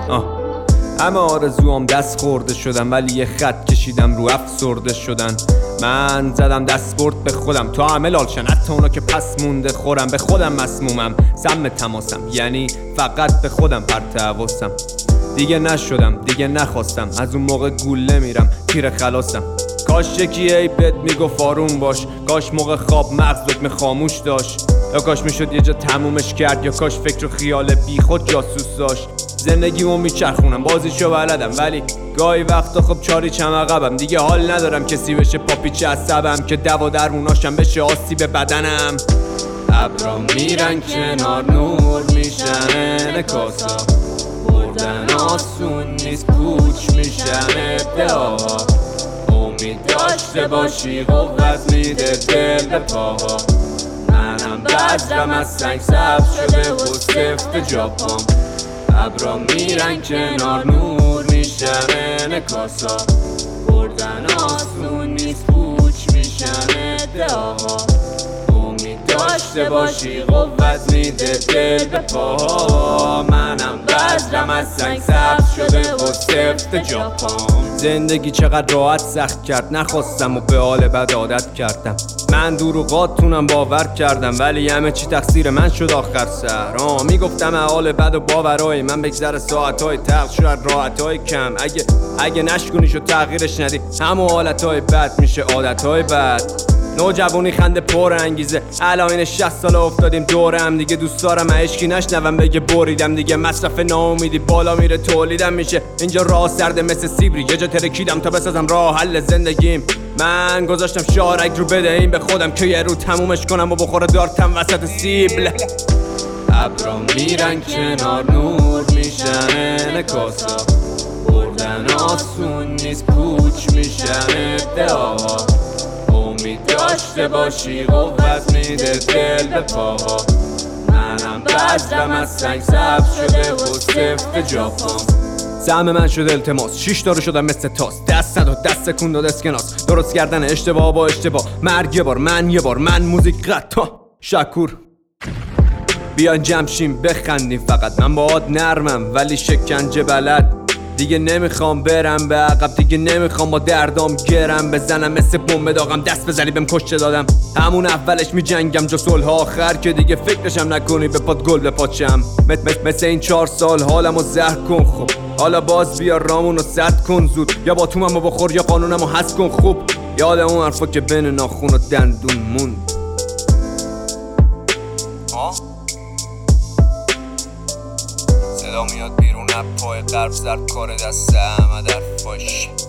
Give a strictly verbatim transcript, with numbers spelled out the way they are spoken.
آه همه آرزوام دست خورده شدن، ولی یه خط کشیدم رو افسرده شدن. من زدم دستبرد به خودم تا همه لالشن، حتی اونا که پس مونده خورم. به خودم مسمومم، سم تماسم، یعنی فقط به خودم پرت حواسم. دیگه نشدم، دیگه نخواستم، از اون موقع گوله میرم تیر خلاصم. کاش یکی ای بد میگفت آروم باش، کاش موقع خواب مغز لکمه خاموش داشت، یا کاش میشد یه جا تمومش کرد، یا کاش فکر و خیال بی خود جاسوس داشت. زندگیمو میچرخونم، بازیشو بلدم، ولی گاهی وقتا خب چاری چم عقبم. دیگه حال ندارم کسی بشه پاپیچ عصبم، که دوا درموناشم بشه آسیب بدنم. ابرا میرن کنار نور میشن انعکاسا، بردن آسون نیست پوچ میشن ادعاها. امید داشته باشی قوت میده دل به پاها. منم بذرم از سنگ سبز شده و سفت جاپام. ابرا میرن کنار نور میشن انعکاسا، بردن آسون نیست پوچ میشن ادعاها. امید داشته باشی قوت میده دل به پاها. منم بذرم از سنگ سبز شده و سفت جاپام. زندگی چقدر راحت سخت کرد، نخواستم و به حال بد عادت کردم. من دروغاتونم باور کردم، ولی همه چی تقصیر من شد آخر سر. آه میگفتم حال بد و باورای من بگذره ساعتهای تلخ شاید راحتهای کم. اگه اگه نشکنیش و تغییرش ندی، همون حالتهای بد میشه عادتهای بد. نوجوانی خنده پر انگیزه، الان شصت ساله افتادیم دورم. دیگه دوست دارم عشقی نشنوم بگه بریدم. دیگه مصرف ناامیدی بالا میره تولیدم میشه. اینجا راه سرده مثل سیبری، یه جا ترکیدم تا بسازم راه حل زندگیم. من گذاشتم شارک رو بدهیم به خودم که یه رو تمومش کنم و بخوره دارتم وسط سیبل. ابرا میرن کنار نور میشن انعکاسا، بردن آسون نیست پوچ میشن ادعاها. امید داشته باشی قوت میده دل به پاها. منم بذرم از سنگ سبز شده و سفت جاپام. سهم من شده التماس، شیش داره شدم مثل تاس. دست نداد دست کن داد اسکناس، درست کردن اشتباه با اشتباه. مرگ یه بار من یه بار من موزیک قطع شکور. بیان جمشیم بخندیم فقط، من باهات نرمم ولی شکنجه بلد. دیگه نمیخوام برم به عقب، دیگه نمیخوام با دردام گرم بزنم. مثل بمب داغم دست بزنی بهم کشته دادم. همون اولش میجنگم جو صلح آخر، که دیگه فکرشم نکنی به پات گل بپاچم. مثل این چهار سال حالمو زهر کن خب، حالا باز بیا رامونو سد کن زود. یا با توممو بخور یا قانونمو حذف کن خوب. یاد اون حرفا که بین ناخون و دندون موند. صدا میاد بیرون از پای قلب، زرد کار دست احمد حرفاش.